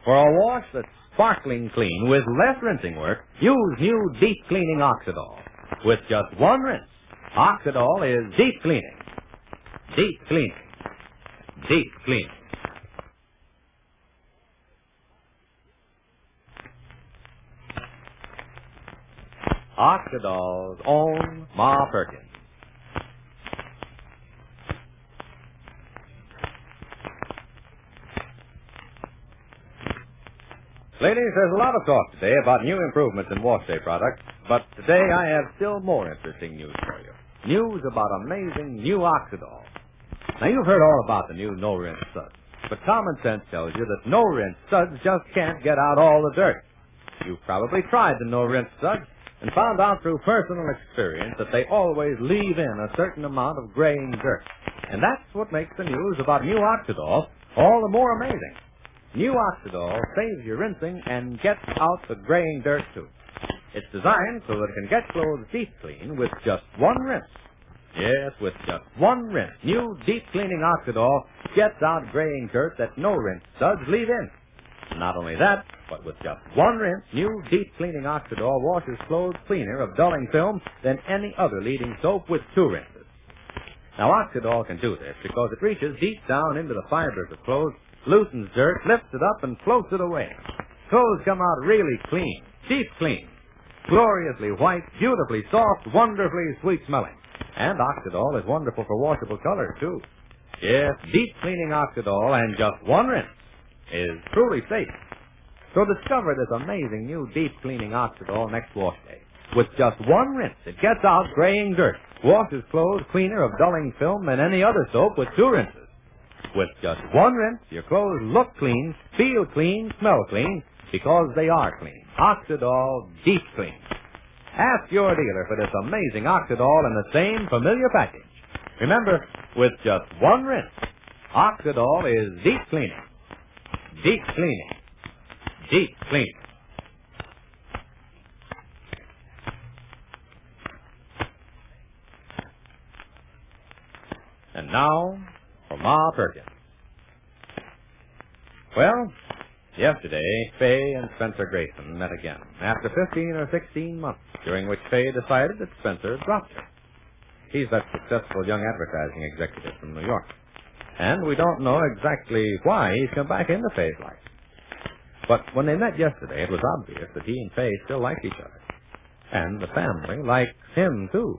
For a wash that's sparkling clean with less rinsing work, use new deep cleaning Oxidol. With just one rinse, Oxidol is deep cleaning. Deep cleaning. Deep cleaning. Oxidol's own Ma Perkins. Ladies, there's a lot of talk today about new improvements in wash day products, but today I have still more interesting news for you. News about amazing new Oxidol. Now, you've heard all about the new no-rinse suds, but common sense tells you that no-rinse suds just can't get out all the dirt. You've probably tried the no-rinse suds and found out through personal experience that they always leave in a certain amount of graying dirt. And that's what makes the news about new Oxidol all the more amazing. New Oxidol saves you rinsing and gets out the graying dirt, too. It's designed so that it can get clothes deep clean with just one rinse. Yes, with just one rinse. New deep cleaning Oxidol gets out graying dirt that no-rinse suds leave in. Not only that, but with just one rinse, new deep cleaning Oxidol washes clothes cleaner of dulling film than any other leading soap with 2 rinses. Now, Oxidol can do this because it reaches deep down into the fibers of clothes, loosens dirt, lifts it up, and floats it away. Clothes come out really clean, deep clean, gloriously white, beautifully soft, wonderfully sweet-smelling. And Oxidol is wonderful for washable colors, too. Yes, deep cleaning Oxidol and just one rinse is truly safe. So discover this amazing new deep cleaning Oxidol next wash day. With just one rinse, it gets out graying dirt, washes clothes cleaner of dulling film than any other soap with 2 rinses. With just one rinse, your clothes look clean, feel clean, smell clean, because they are clean. Oxidol Deep Clean. Ask your dealer for this amazing Oxidol in the same familiar package. Remember, with just one rinse, Oxidol is deep cleaning. Deep cleaning. Deep cleaning. And now, for Ma Perkins. Well, yesterday, Fay and Spencer Grayson met again, after 15 or 16 months, during which Fay decided that Spencer had dropped her. He's that successful young advertising executive from New York. And we don't know exactly why he's come back into Fay's life. But when they met yesterday, it was obvious that he and Fay still liked each other. And the family likes him, too.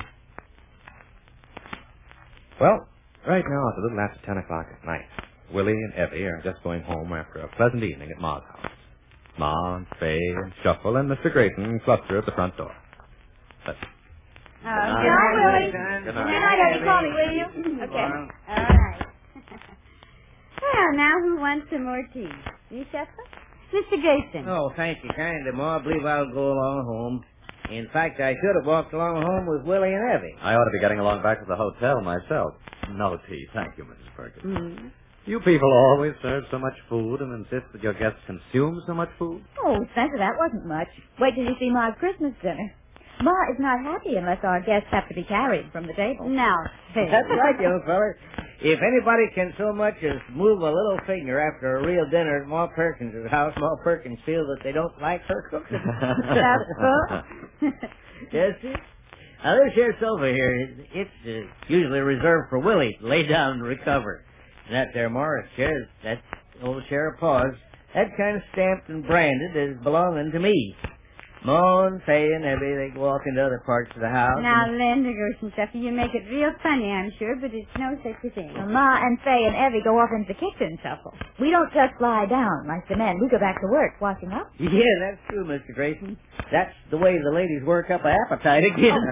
Well, right now it's a little after 10 o'clock at night. Willie and Evie are just going home after a pleasant evening at Ma's house. Ma and Fay and Shuffle and Mr. Grayson cluster at the front door. Good night, Willie. Good night, Evie. Call me, will you? Okay. All right. Well, now who wants some more tea? You, Shuffle? Mr. Grayson. Oh, thank you kindly, Ma. I believe I'll go along home. In fact, I should have walked along home with Willie and Evie. I ought to be getting along back to the hotel myself. No tea, thank you, Mrs. Perkins. Mm. You people always serve so much food and insist that your guests consume so much food. Oh, Spencer, that wasn't much. Wait till you see Ma's Christmas dinner. Ma is not happy unless our guests have to be carried from the table. Now, That's right, young feller. If anybody can so much as move a little finger after a real dinner at Ma Perkins' house, Ma Perkins feels that they don't like her cooking. That's so. Yes, sir. Now, this here sofa here, it's usually reserved for Willie to lay down and recover. And that there Morris chair, that old chair of paws, that kind of stamped and branded as belonging to me. Ma and Fay and Evie, they walk into other parts of the house. Now, Linda Gerson, Shuffle, you make it real funny, I'm sure, but it's no such a thing. Ma and Fay and Evie go off into the kitchen, Shuffle. We don't just lie down like the men. We go back to work, washing up. Yeah, that's true, Mr. Grayson. That's the way the ladies work up an appetite again.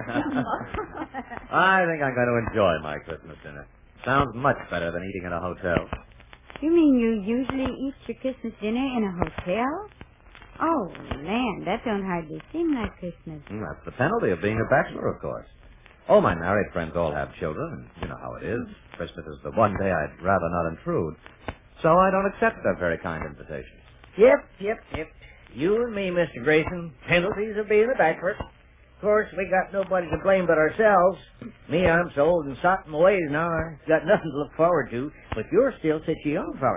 I think I'm going to enjoy my Christmas dinner. Sounds much better than eating in a hotel. You mean you usually eat your Christmas dinner in a hotel? Oh, man, that don't hardly seem like Christmas. That's the penalty of being a bachelor, of course. All my married friends all have children, and you know how it is. Christmas is the one day I'd rather not intrude. So I don't accept that very kind invitation. Yep. You and me, Mr. Grayson, penalties of being a bachelor. Of course, we got nobody to blame but ourselves. Me, I'm so old and sot in my ways now, I've got nothing to look forward to, but you're still such a young feller.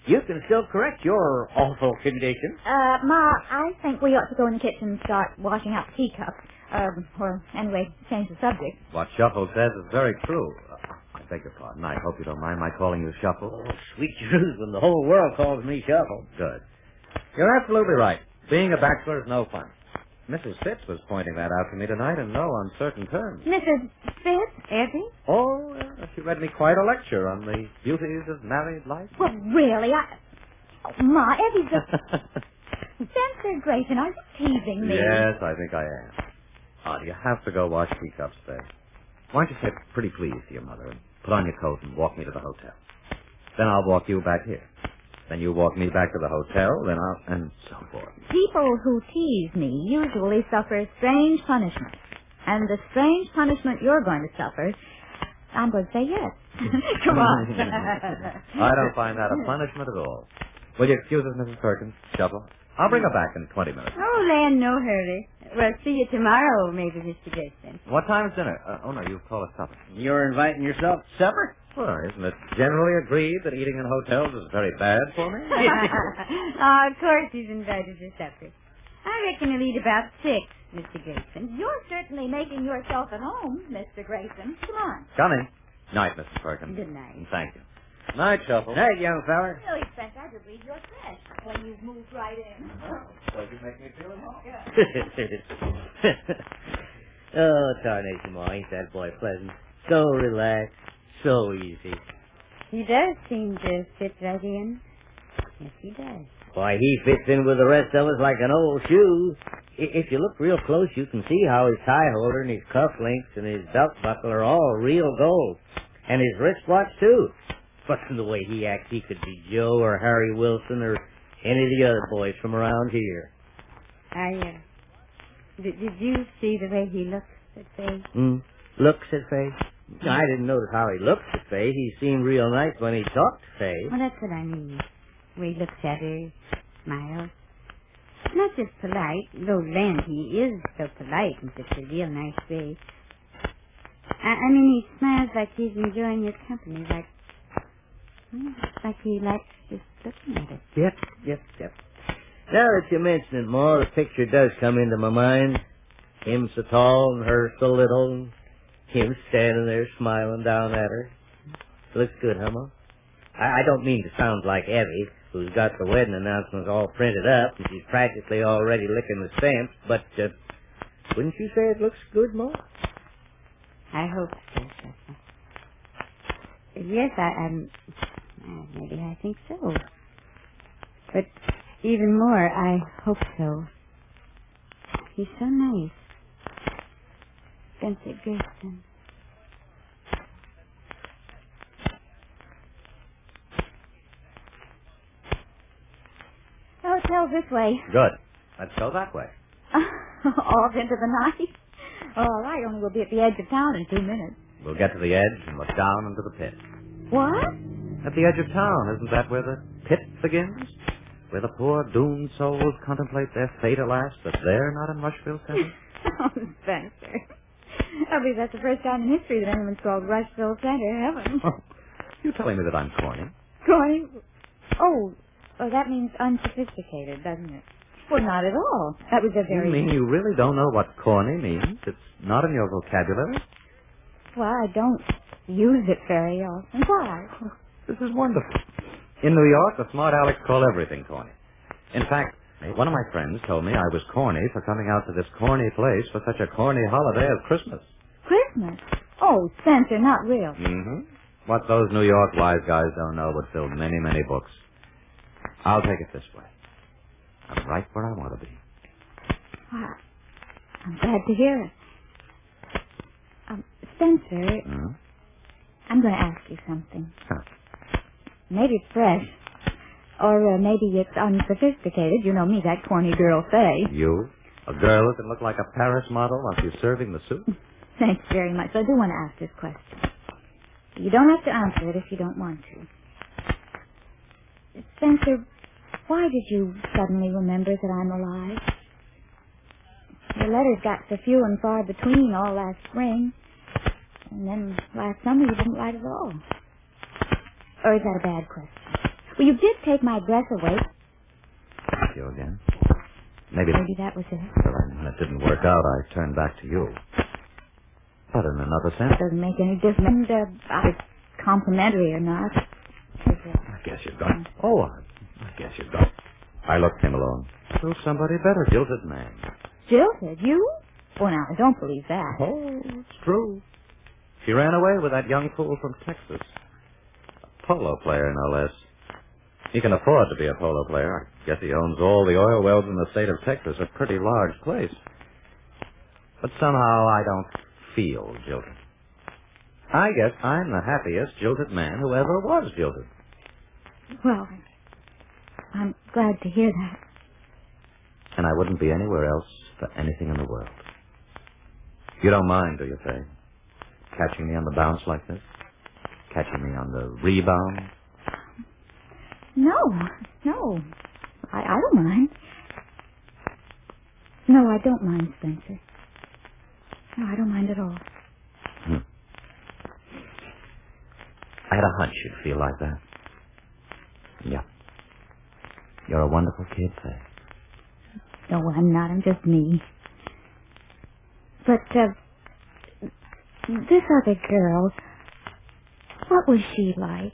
you can still correct your awful condition. Ma, I think we ought to go in the kitchen and start washing out the teacups. Or anyway, change the subject. What Shuffle says is very true. I beg your pardon. I hope you don't mind my calling you Shuffle. Oh, sweet Jerusalem, the whole world calls me Shuffle. Good. You're absolutely right. Being a bachelor is no fun. Mrs. Fitz was pointing that out to me tonight in no uncertain terms. Mrs. Fitz, Effie? Oh, she read me quite a lecture on the beauties of married life. Well, really, Ma, Effie's a... Spencer Grayson, are you teasing me? Yes, I think I am. Do you have to go wash teacups there? Why don't you say pretty please to your mother and put on your coat and walk me to the hotel? Then I'll walk you back here. Then you walk me back to the hotel, then I'll... and so forth. People who tease me usually suffer strange punishment. And the strange punishment you're going to suffer, I'm going to say yes. Come on. I don't find that a punishment at all. Will you excuse us, Mrs. Perkins? Shuffle. I'll bring her back in 20 minutes. Oh, Len, no hurry. We'll see you tomorrow, maybe, Mr. Grayson. What time's dinner? Oh, no, you call it supper. You're inviting yourself to supper? Well, isn't it generally agreed that eating in hotels is very bad for me? Of course he's invited to supper. I reckon he'll eat about 6, Mr. Grayson. You're certainly making yourself at home, Mr. Grayson. Come on. Coming. Night, Mrs. Perkins. Good night. And thank you. Night, Shuffle. Night, young feller. Really, Spencer, I believe you're fresh when you've moved right in. Does it make me feel at home? Oh, tarnation, Ma, ain't that boy pleasant? So relaxed, so easy. He does seem to fit right in. Yes, he does. Why, he fits in with the rest of us like an old shoe. If you look real close, you can see how his tie holder and his cuff links and his belt buckle are all real gold. And his wristwatch, too. But from the way he acts, he could be Joe or Harry Wilson or any of the other boys from around here. Did you see the way he looks at Faye? Looks at Faye? I didn't notice how he looks at Faye. He seemed real nice when he talked to Faye. Well, that's what I mean. The way he looks at her, smiles. Not just polite, though Len, he is so polite and such a real nice face. I mean, he smiles like he's enjoying your company, like he likes just looking at it. Yep. Now that you mention it, Ma, the picture does come into my mind. Him so tall and her so little, and him standing there smiling down at her. Looks good, huh, Ma? I don't mean to sound like Evie, who's got the wedding announcements all printed up, and she's practically already licking the stamps, but wouldn't you say it looks good, Ma? I hope so, Papa. Yes, maybe I think so. But even more, I hope so. He's so nice. Spencer Grayson. The hotel's this way. Good. Let's go that way. Off into the night? All right, only we'll be at the edge of town in 2 minutes. We'll get to the edge and look down into the pit. What? At the edge of town, isn't that where the pit begins? Where the poor doomed souls contemplate their fate, alas, that they're not in Rushville Center? Oh, Spencer. I believe that's the first time in history that anyone's called Rushville Center, heaven. Oh, you're telling me that I'm corny? Corny? Oh, that means unsophisticated, doesn't it? Well, not at all. That was a very... You mean you really don't know what corny means? It's not in your vocabulary? Well, I don't use it very often. Why? This is wonderful. In New York, the smart Alex call everything corny. In fact, one of my friends told me I was corny for coming out to this corny place for such a corny holiday as Christmas. Christmas? Oh, Spencer, not real. Mm-hmm. What those New York wise guys don't know would fill many, many books. I'll take it this way. I'm right where I want to be. Well, I'm glad to hear it. Spencer, I'm going to ask you something. Huh. Maybe it's fresh. Or maybe it's unsophisticated. You know me, that corny girl, Faye. You? A girl who can look like a Paris model while she's serving the soup? Thanks very much. I do want to ask this question. You don't have to answer it if you don't want to. Spencer, why did you suddenly remember that I'm alive? Your letters got so few and far between all last spring. And then last summer you didn't write at all. Or is that a bad question? Well, you did take my dress away. You again? Maybe that was it. Well, when it didn't work out, I turned back to you. But in another sense... It doesn't make any difference about it's complimentary or not. I guess you've got... Oh, I guess you've got... I looked him alone. Prove somebody better, jilted man. Jilted? You? Well, now, I don't believe that. Oh, it's true. She ran away with that young fool from Texas. A polo player, no less. He can afford to be a polo player. I guess he owns all the oil wells in the state of Texas, a pretty large place. But somehow I don't feel jilted. I guess I'm the happiest jilted man who ever was jilted. Well, I'm glad to hear that. And I wouldn't be anywhere else for anything in the world. You don't mind, do you, Faye? Catching me on the bounce like this? Catching me on the rebound? No. I don't mind. No, I don't mind, Spencer. No, I don't mind at all. I had a hunch you'd feel like that. Yeah. You're a wonderful kid, Faye. No, I'm not. I'm just me. But, this other girl, what was she like?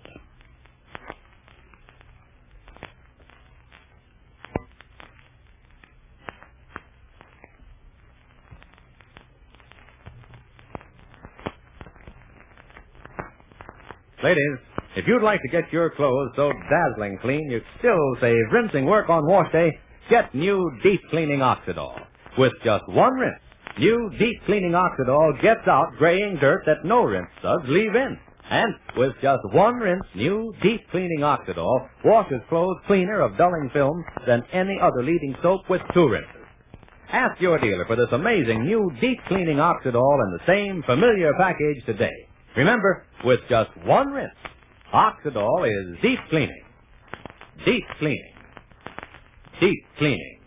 Ladies, if you'd like to get your clothes so dazzling clean you still save rinsing work on wash day, get new deep cleaning Oxidol. With just one rinse, new deep cleaning Oxidol gets out graying dirt that no rinse does leave in. And with just one rinse, new deep cleaning Oxidol washes clothes cleaner of dulling film than any other leading soap with two rinses. Ask your dealer for this amazing new deep cleaning Oxidol in the same familiar package today. Remember, with just one rinse, Oxidol is deep cleaning. Deep cleaning. Deep cleaning.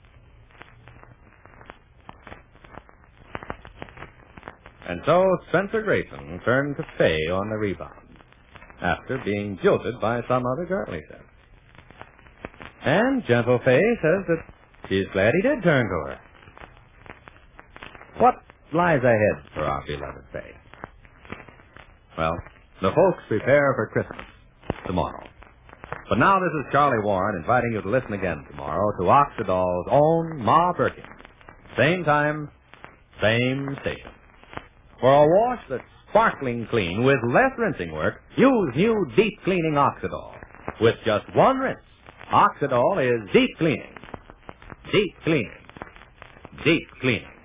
And so Spencer Grayson turned to Faye on the rebound, after being jilted by some other girl, he says. And gentle Faye says that she's glad he did turn to her. What lies ahead for our beloved Faye? Well, the folks prepare for Christmas tomorrow. But now this is Charlie Warren inviting you to listen again tomorrow to Oxidol's own Ma Perkins. Same time, same station. For a wash that's sparkling clean with less rinsing work, use new deep cleaning Oxidol. With just one rinse, Oxidol is deep cleaning. Deep cleaning. Deep cleaning.